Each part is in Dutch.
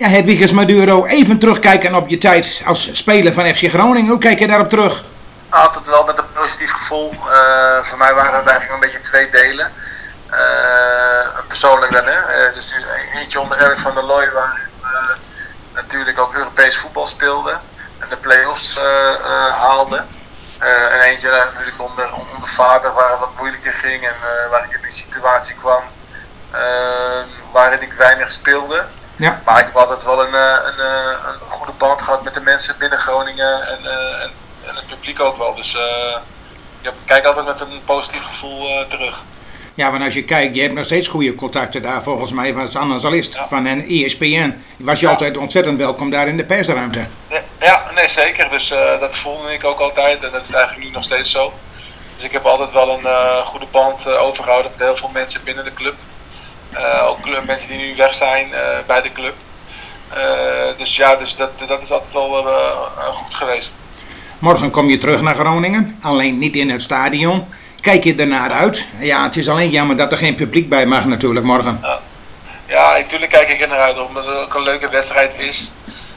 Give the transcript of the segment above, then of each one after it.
Ja, Hedwiges Maduro, even terugkijken op je tijd als speler van FC Groningen. Hoe kijk je daarop terug? Altijd wel met een positief gevoel. Voor mij waren het eigenlijk een beetje twee delen. Persoonlijk dan, hè. Dus eentje onder Eric van der Looy, waar natuurlijk ook Europees voetbal speelde. En de play-offs haalde. En eentje natuurlijk onder Faber, waar het wat moeilijker ging. En waar ik in die situatie kwam waarin ik weinig speelde. Ja. Maar ik heb altijd wel een goede band gehad met de mensen binnen Groningen en het publiek ook wel. Dus ik kijk altijd met een positief gevoel terug. Ja, want als je kijkt, je hebt nog steeds goede contacten daar volgens mij als analist van een ESPN. Was je altijd ontzettend welkom daar in de persruimte? Ja, nee zeker. Dus dat voelde ik ook altijd en dat is eigenlijk nu nog steeds zo. Dus ik heb altijd wel een goede band overgehouden met heel veel mensen binnen de club. Ook mensen die nu weg zijn bij de club. Dus dat is altijd wel goed geweest. Morgen kom je terug naar Groningen, alleen niet in het stadion. Kijk je ernaar uit? Ja, het is alleen jammer dat er geen publiek bij mag natuurlijk morgen. Ja, natuurlijk kijk ik er naar uit, omdat het ook een leuke wedstrijd is.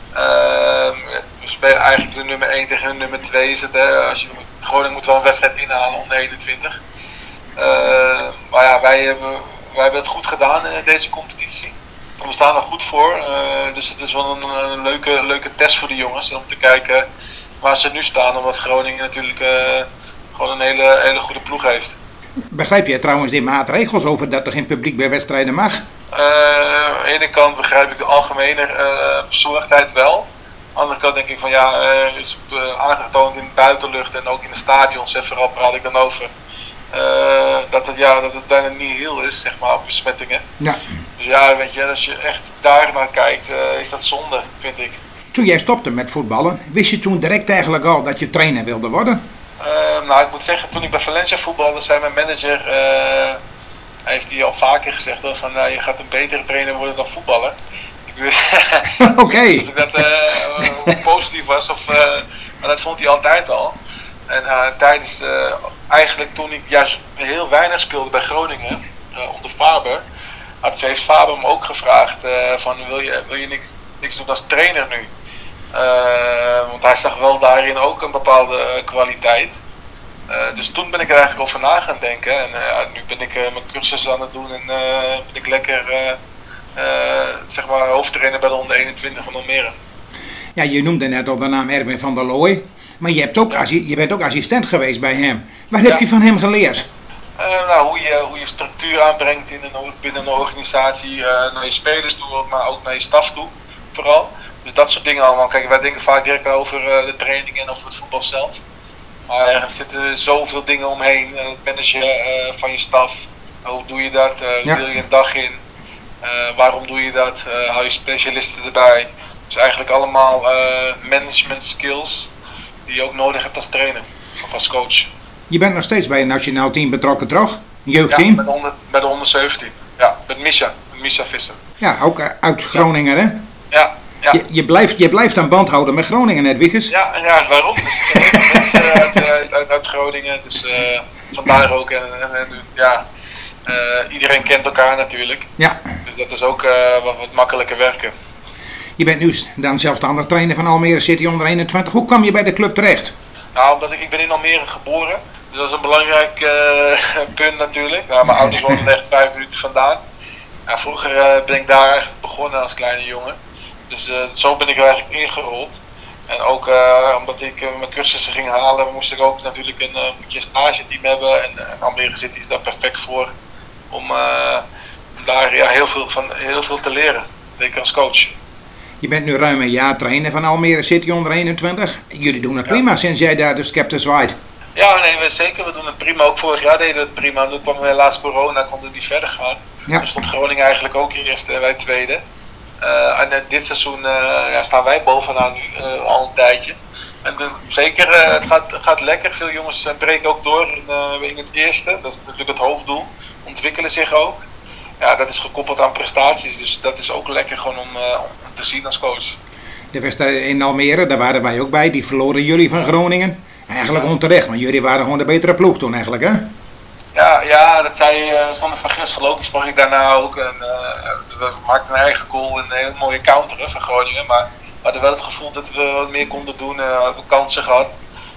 We spelen eigenlijk de nummer 1 tegen de nummer 2 is het. Hè? Groningen moet wel een wedstrijd inhalen onder 21. Maar ja, wij hebben het goed gedaan in deze competitie. We staan er goed voor, dus het is wel een leuke test voor de jongens om te kijken waar ze nu staan. Omdat Groningen natuurlijk gewoon een hele goede ploeg heeft. Begrijp je trouwens die maatregels over dat er geen publiek bij wedstrijden mag? Aan de ene kant begrijp ik de algemene bezorgdheid wel. Aan de andere kant denk ik van ja, is aangetoond in de buitenlucht en ook in de stadions, en vooral praat ik dan over. Dat het bijna niet heel is, zeg maar, op besmettingen. Ja. Dus ja, weet je, als je echt daar naar kijkt, is dat zonde, vind ik. Toen jij stopte met voetballen, wist je toen direct eigenlijk al dat je trainer wilde worden? Nou, ik moet zeggen, toen ik bij Valencia voetbalde, zei mijn manager, heeft hij al vaker gezegd, hoor, van je gaat een betere trainer worden dan voetballer. Oké. Dat hoe positief was, maar dat vond hij altijd al. En tijdens, eigenlijk toen ik juist heel weinig speelde bij Groningen, onder Faber, heeft Faber me ook gevraagd van wil je niks doen als trainer nu? Want hij zag wel daarin ook een bepaalde kwaliteit. Dus toen ben ik er eigenlijk over na gaan denken. En nu ben ik mijn cursus aan het doen en ben ik lekker zeg maar hoofdtrainer bij de onder 21 van Almere. Ja, je noemde net al de naam Erwin van der Looy. Maar je bent ook assistent geweest bij hem. Wat heb je van hem geleerd? Nou, hoe je structuur aanbrengt binnen een organisatie, naar je spelers toe, maar ook naar je staf toe, vooral. Dus dat soort dingen allemaal. Kijk, wij denken vaak direct over de training en over het voetbal zelf. Maar er zitten zoveel dingen omheen. Het managen van je staf. Hoe doe je dat? Hoe deel je een dag in? Waarom doe je dat? Hou je specialisten erbij? Dus eigenlijk allemaal management skills die je ook nodig hebt als trainer of als coach. Je bent nog steeds bij een nationaal team betrokken, toch? Een jeugdteam? Ja, bij de onder 17. Ja, met Misha Visser. Ja, ook uit Groningen, hè? Ja. Ja. Je blijft aan band houden met Groningen, Hedwiges. Ja, waarom? Dus, mensen uit Groningen, dus vandaar ook. En iedereen kent elkaar natuurlijk. Ja. Dus dat is ook wat makkelijker werken. Je bent nu dan zelfstandig trainer van Almere City onder 21. Hoe kwam je bij de club terecht? Nou, omdat ik ben in Almere geboren. Dus dat is een belangrijk punt natuurlijk. Nou, mijn ouders woonden echt 5 minuten vandaan. Ja, vroeger ben ik daar eigenlijk begonnen als kleine jongen. Dus zo ben ik er eigenlijk ingerold. En ook omdat ik mijn cursussen ging halen, moest ik ook natuurlijk een stageteam hebben. En Almere City is daar perfect voor. Om daar heel veel te leren. Zeker als coach. Je bent nu ruim een jaar trainer van Almere City onder 21. Jullie doen het prima sinds jij daar de scepter zwaait. Ja, nee, zeker. We doen het prima. Ook vorig jaar deden we het prima. Toen kwam helaas corona, konden we niet verder gaan. Ja. Dus stond Groningen eigenlijk ook eerst en wij tweede. En dit seizoen staan wij bovenaan nu al een tijdje. En zeker, het gaat lekker. Veel jongens breken ook door in het eerste. Dat is natuurlijk het hoofddoel. Ontwikkelen zich ook. Ja, dat is gekoppeld aan prestaties. Dus dat is ook lekker gewoon om te zien als coach. De wedstrijd in Almere, daar waren wij ook bij. Die verloren jullie van Groningen. Eigenlijk onterecht, want jullie waren gewoon de betere ploeg toen eigenlijk, hè? Ja, dat zei Sander van Gistel ook. Die sprak ik daarna ook. En, we maakten een eigen goal en een hele mooie counter van Groningen. Maar we hadden wel het gevoel dat we wat meer konden doen. We hadden kansen gehad.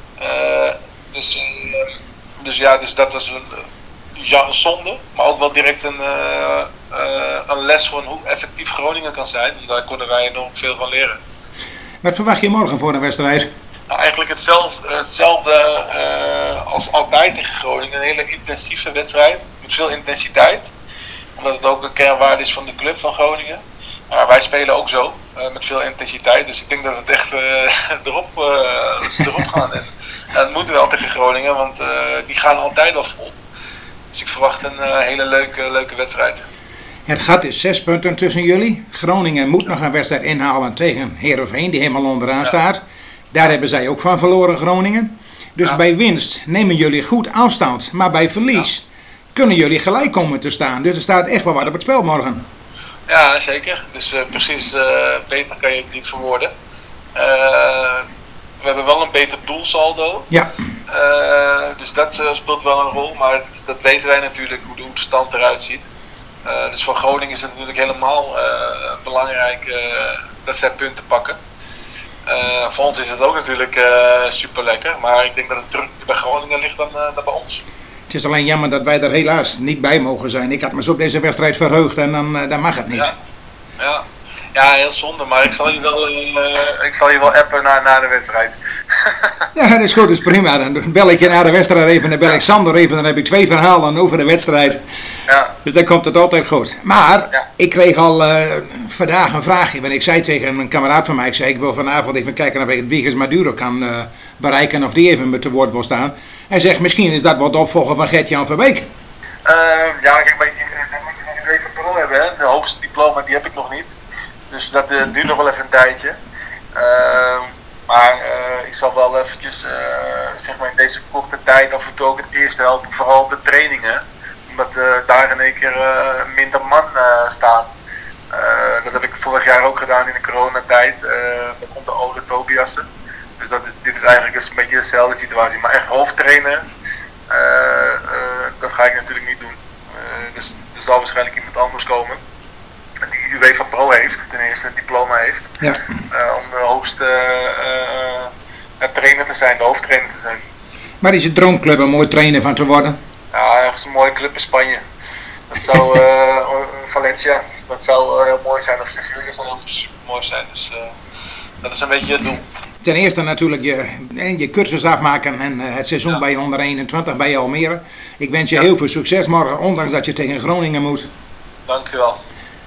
Dus dat was een zonde. Maar ook wel direct een les van hoe effectief Groningen kan zijn. En daar konden wij enorm veel van leren. Wat verwacht je morgen voor de wedstrijd? Nou, eigenlijk hetzelfde als altijd tegen Groningen. Een hele intensieve wedstrijd. Met veel intensiteit. Omdat het ook een kernwaarde is van de club van Groningen. Maar wij spelen ook zo. Met veel intensiteit. Dus ik denk dat het echt erop gaan. En dat moeten we wel tegen Groningen. Want die gaan altijd al vol. Dus ik verwacht een hele leuke wedstrijd. Het gat is 6 punten tussen jullie. Groningen moet nog een wedstrijd inhalen tegen Heerenveen, die helemaal onderaan staat. Daar hebben zij ook van verloren, Groningen. Dus bij winst nemen jullie goed afstand. Maar bij verlies kunnen jullie gelijk komen te staan. Dus er staat echt wel wat op het spel morgen. Ja, zeker. Dus precies beter kan je het niet verwoorden. We hebben wel een beter doelsaldo. Ja. Dus dat speelt wel een rol. Maar dat weten wij natuurlijk, hoe de stand eruit ziet. Dus voor Groningen is het natuurlijk helemaal belangrijk dat zij punten pakken. Voor ons is het ook natuurlijk super lekker. Maar ik denk dat het terug bij Groningen ligt dan bij ons. Het is alleen jammer dat wij er helaas niet bij mogen zijn. Ik had me zo op deze wedstrijd verheugd en dan mag het niet. Ja, heel zonde, maar ik zal je wel appen na de wedstrijd. Ja, dat is goed, dat is prima. Dan bel ik je na de wedstrijd even, dan bel ik Sander even, dan heb ik 2 verhalen over de wedstrijd. Ja. Dus dan komt het altijd goed. Maar ik kreeg al vandaag een vraagje. Want ik zei tegen een kameraad van mij, ik wil vanavond even kijken of ik het Wiegers Maduro kan bereiken, of die even met te woord wil staan. Hij zegt, misschien is dat wat de opvolger van Gert-Jan Verbeek. Kijk, dan moet je nog een even pro hebben, hè. De hoogste diploma, die heb ik nog niet. Dus dat duurt nog wel even een tijdje. Maar ik zal wel eventjes, zeg maar in deze korte tijd af en toe ook het eerste helpen, vooral op de trainingen. Omdat daar in één keer minder man staan. Dat heb ik vorig jaar ook gedaan in de coronatijd. Dan komt de oude Tobiassen. Dus dit is eigenlijk een beetje dezelfde situatie. Maar echt hoofdtrainen, dat ga ik natuurlijk niet doen. Dus er zal waarschijnlijk iemand anders komen. Die UEFA Pro heeft, ten eerste een diploma heeft. Ja. Om de hoogste trainer te zijn, de hoofdtrainer te zijn. Maar is het droomclub een mooi trainer van te worden? Ja, ergens een mooie club in Spanje. Dat zou Valencia, dat zou heel mooi zijn. Of Sevilla zou heel super mooi zijn. Dus dat is een beetje het doel. Ten eerste natuurlijk je cursus afmaken en het seizoen bij onder 21 bij Almere. Ik wens je heel veel succes morgen, ondanks dat je tegen Groningen moet. Dank u wel.